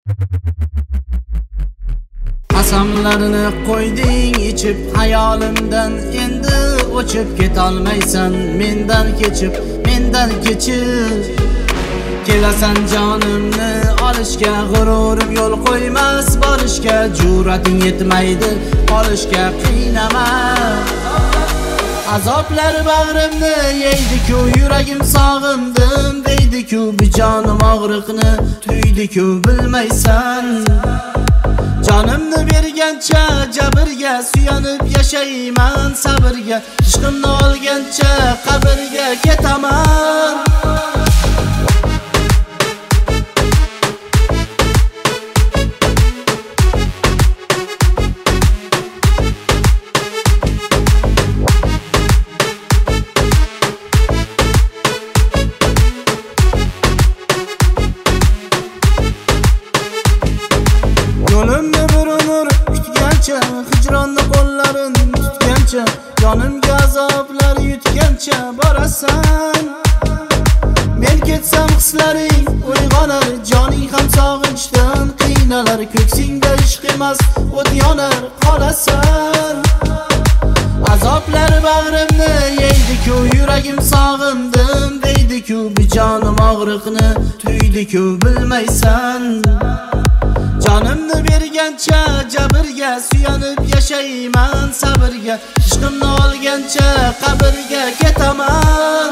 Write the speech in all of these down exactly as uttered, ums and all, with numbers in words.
Qasamlarni qo'yding ichib hayolimdan, endi o'chib ketolmaysan mendan kechib, mendan kechib. Kelasan jonimni olishga, g'ururim yo'l qo'ymas borishga, jur'ating yetmaydi olishga, qiynama. Azoblar bag'rimni yeydi-ku, yuragim sog'indim deydi-ku, bijonim og'riqni tuydi-ku, bilmaysan. Jonimni bergancha jabrga, suyanib yashayman sabrga, ishqimni olgancha qabrga ketaman. Yo'limni bir umr kutgancha, hijronni qo'llarin tutgancha, jonimga azoblar yutgancha borasan. Men ketsam hislaring uyg'onar, joning ham sog'inchdan qiynalar, ko'ksingda ishq emas o't yonar qolasan. Azoblar bag'rimni yeydi-ku, yuragim sog'indim deydi-ku, bijonim og'riqni tuydi-ku, bilmaysan. Jonimni bergancha jabrga, suyanib yashayman sabrga, ishqimni olgancha qabrga ketaman.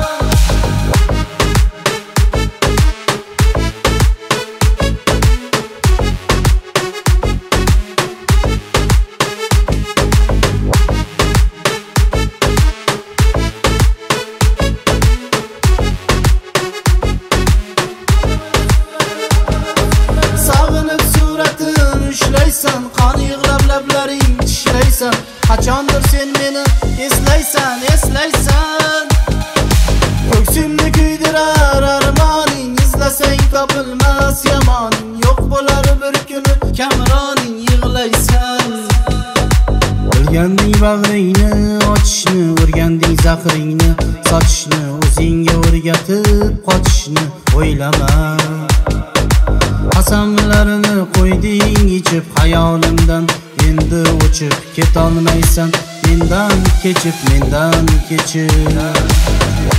Qon yig'lab lablaring tishlaysan, qachondir sen meni eslaysan, eslaysan. Ko'ksimni kuydirar armoning, izlasang topilmas yamoning, yo'q bo'lar bir kuni kamroning, yig'laysan. O'rganding bag'ringni ochishni, o'rganding zahringni sochishni, o'zingga o'rgatib qochishni o'ylama. Qasamlarni qo'yding ichib hayolimdan, endi o'chib ketolmaysan mendan kechib, mendan kechib.